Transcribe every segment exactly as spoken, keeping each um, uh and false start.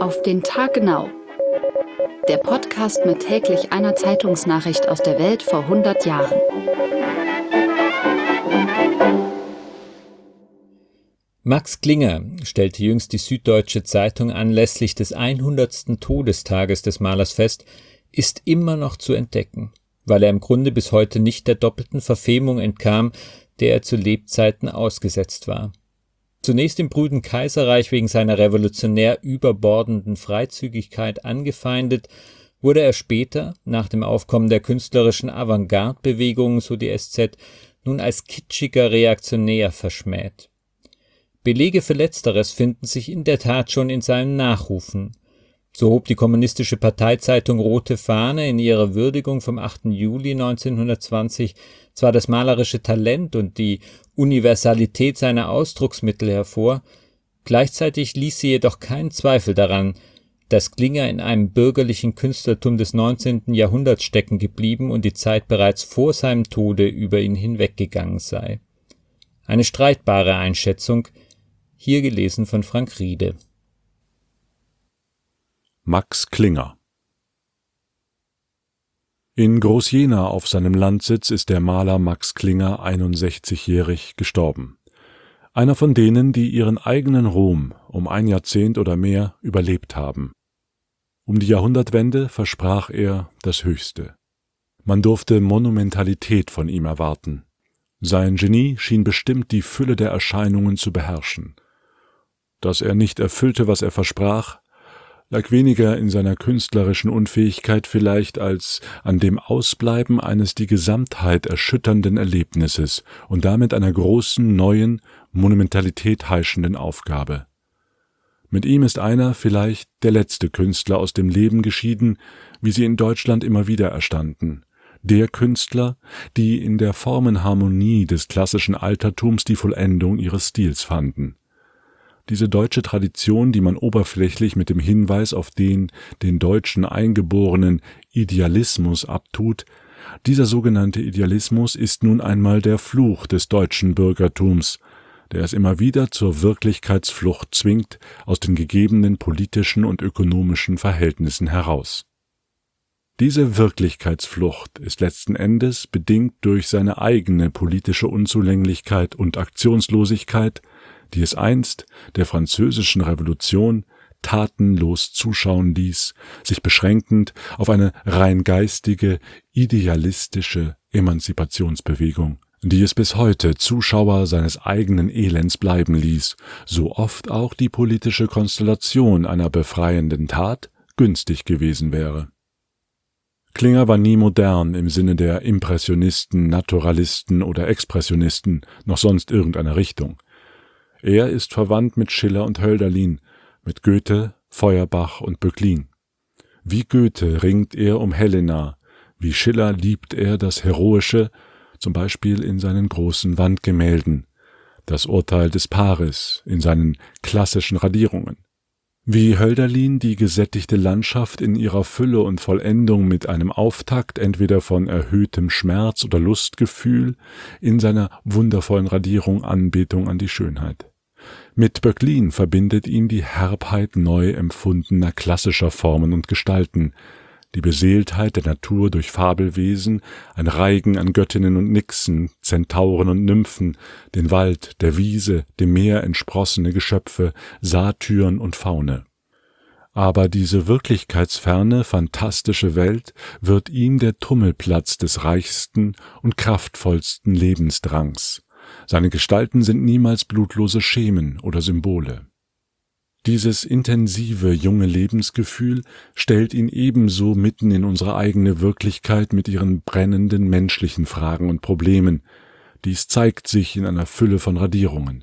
Auf den Tag genau. Der Podcast mit täglich einer Zeitungsnachricht aus der Welt vor hundert Jahren. Max Klinger stellte jüngst die Süddeutsche Zeitung anlässlich des hundertsten Todestages des Malers fest, ist immer noch zu entdecken, weil er im Grunde bis heute nicht der doppelten Verfemung entkam, der er zu Lebzeiten ausgesetzt war. Zunächst im Brüden Kaiserreich wegen seiner revolutionär überbordenden Freizügigkeit angefeindet, wurde er später, nach dem Aufkommen der künstlerischen Avantgarde-Bewegung, so die S Z, nun als kitschiger Reaktionär verschmäht. Belege für Letzteres finden sich in der Tat schon in seinen Nachrufen. So hob die kommunistische Parteizeitung Rote Fahne in ihrer Würdigung vom achten Juli neunzehnhundertzwanzig zwar das malerische Talent und die Universalität seiner Ausdrucksmittel hervor, gleichzeitig ließ sie jedoch keinen Zweifel daran, dass Klinger in einem bürgerlichen Künstlertum des neunzehnten Jahrhunderts stecken geblieben und die Zeit bereits vor seinem Tode über ihn hinweggegangen sei. Eine streitbare Einschätzung, hier gelesen von Frank Riede. Max Klinger. In Groß-Jena auf seinem Landsitz ist der Maler Max Klinger einundsechzigjährig gestorben. Einer von denen, die ihren eigenen Ruhm um ein Jahrzehnt oder mehr überlebt haben. Um die Jahrhundertwende versprach er das Höchste. Man durfte Monumentalität von ihm erwarten. Sein Genie schien bestimmt die Fülle der Erscheinungen zu beherrschen. Dass er nicht erfüllte, was er versprach, lag weniger in seiner künstlerischen Unfähigkeit vielleicht als an dem Ausbleiben eines die Gesamtheit erschütternden Erlebnisses und damit einer großen, neuen, Monumentalität heischenden Aufgabe. Mit ihm ist einer vielleicht der letzte Künstler aus dem Leben geschieden, wie sie in Deutschland immer wieder erstanden. Der Künstler, die in der Formenharmonie des klassischen Altertums die Vollendung ihres Stils fanden. Diese deutsche Tradition, die man oberflächlich mit dem Hinweis auf den den Deutschen eingeborenen Idealismus abtut, dieser sogenannte Idealismus ist nun einmal der Fluch des deutschen Bürgertums, der es immer wieder zur Wirklichkeitsflucht zwingt aus den gegebenen politischen und ökonomischen Verhältnissen heraus. Diese Wirklichkeitsflucht ist letzten Endes bedingt durch seine eigene politische Unzulänglichkeit und Aktionslosigkeit, die es einst der französischen Revolution tatenlos zuschauen ließ, sich beschränkend auf eine rein geistige, idealistische Emanzipationsbewegung, die es bis heute Zuschauer seines eigenen Elends bleiben ließ, so oft auch die politische Konstellation einer befreienden Tat günstig gewesen wäre. Klinger war nie modern im Sinne der Impressionisten, Naturalisten oder Expressionisten, noch sonst irgendeiner Richtung. Er ist verwandt mit Schiller und Hölderlin, mit Goethe, Feuerbach und Böcklin. Wie Goethe ringt er um Helena, wie Schiller liebt er das Heroische, zum Beispiel in seinen großen Wandgemälden, das Urteil des Paris in seinen klassischen Radierungen. Wie Hölderlin die gesättigte Landschaft in ihrer Fülle und Vollendung mit einem Auftakt entweder von erhöhtem Schmerz oder Lustgefühl in seiner wundervollen Radierung Anbetung an die Schönheit. Mit Böcklin verbindet ihn die Herbheit neu empfundener klassischer Formen und Gestalten, die Beseeltheit der Natur durch Fabelwesen, ein Reigen an Göttinnen und Nixen, Zentauren und Nymphen, den Wald, der Wiese, dem Meer entsprossene Geschöpfe, Satyren und Faune. Aber diese wirklichkeitsferne, fantastische Welt wird ihm der Tummelplatz des reichsten und kraftvollsten Lebensdrangs. Seine Gestalten sind niemals blutlose Schemen oder Symbole. Dieses intensive, junge Lebensgefühl stellt ihn ebenso mitten in unsere eigene Wirklichkeit mit ihren brennenden menschlichen Fragen und Problemen. Dies zeigt sich in einer Fülle von Radierungen.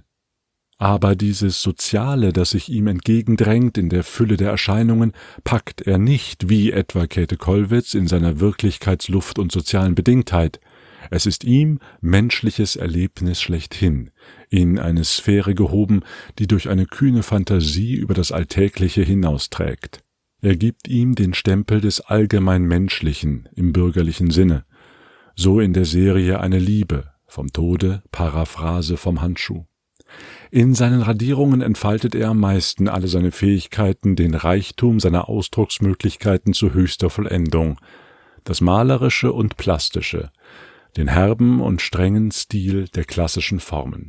Aber dieses Soziale, das sich ihm entgegendrängt in der Fülle der Erscheinungen, packt er nicht wie etwa Käthe Kollwitz in seiner Wirklichkeitsluft und sozialen Bedingtheit. Es ist ihm menschliches Erlebnis schlechthin, in eine Sphäre gehoben, die durch eine kühne Fantasie über das Alltägliche hinausträgt. Er gibt ihm den Stempel des allgemein Menschlichen im bürgerlichen Sinne, so in der Serie Eine Liebe, vom Tode, Paraphrase vom Handschuh. In seinen Radierungen entfaltet er am meisten alle seine Fähigkeiten, den Reichtum seiner Ausdrucksmöglichkeiten zu höchster Vollendung, das Malerische und Plastische, den herben und strengen Stil der klassischen Formen.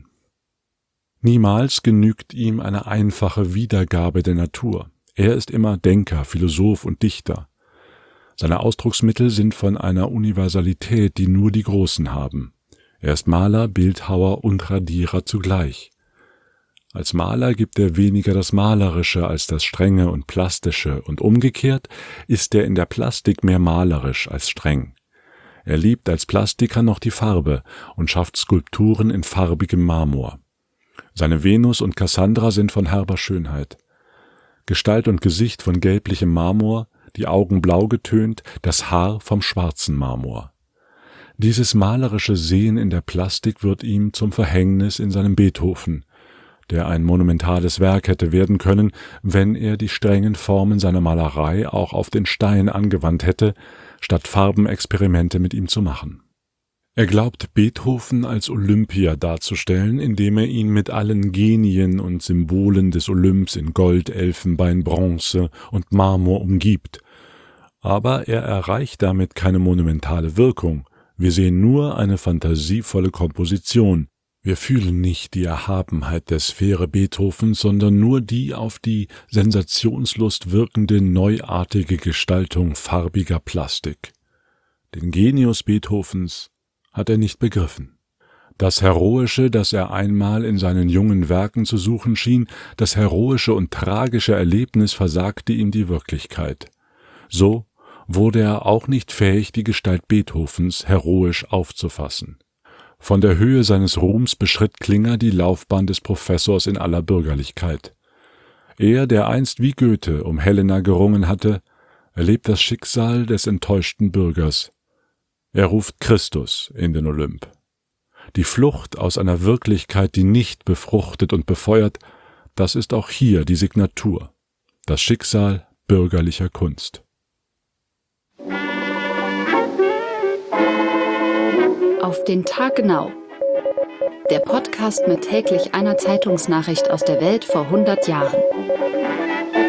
Niemals genügt ihm eine einfache Wiedergabe der Natur. Er ist immer Denker, Philosoph und Dichter. Seine Ausdrucksmittel sind von einer Universalität, die nur die Großen haben. Er ist Maler, Bildhauer und Radierer zugleich. Als Maler gibt er weniger das Malerische als das Strenge und Plastische, und umgekehrt ist er in der Plastik mehr malerisch als streng. Er liebt als Plastiker noch die Farbe und schafft Skulpturen in farbigem Marmor. Seine Venus und Cassandra sind von herber Schönheit. Gestalt und Gesicht von gelblichem Marmor, die Augen blau getönt, das Haar vom schwarzen Marmor. Dieses malerische Sehen in der Plastik wird ihm zum Verhängnis in seinem Beethoven, der ein monumentales Werk hätte werden können, wenn er die strengen Formen seiner Malerei auch auf den Stein angewandt hätte, statt Farbenexperimente mit ihm zu machen. Er glaubt, Beethoven als Olympia darzustellen, indem er ihn mit allen Genien und Symbolen des Olymps in Gold, Elfenbein, Bronze und Marmor umgibt. Aber er erreicht damit keine monumentale Wirkung. Wir sehen nur eine fantasievolle Komposition. Wir fühlen nicht die Erhabenheit der Sphäre Beethovens, sondern nur die auf die Sensationslust wirkende, neuartige Gestaltung farbiger Plastik. Den Genius Beethovens hat er nicht begriffen. Das Heroische, das er einmal in seinen jungen Werken zu suchen schien, das heroische und tragische Erlebnis versagte ihm die Wirklichkeit. So wurde er auch nicht fähig, die Gestalt Beethovens heroisch aufzufassen. Von der Höhe seines Ruhms beschritt Klinger die Laufbahn des Professors in aller Bürgerlichkeit. Er, der einst wie Goethe um Helena gerungen hatte, erlebt das Schicksal des enttäuschten Bürgers. Er ruft Christus in den Olymp. Die Flucht aus einer Wirklichkeit, die nicht befruchtet und befeuert, das ist auch hier die Signatur, das Schicksal bürgerlicher Kunst. Auf den Tag genau. Der Podcast mit täglich einer Zeitungsnachricht aus der Welt vor hundert Jahren.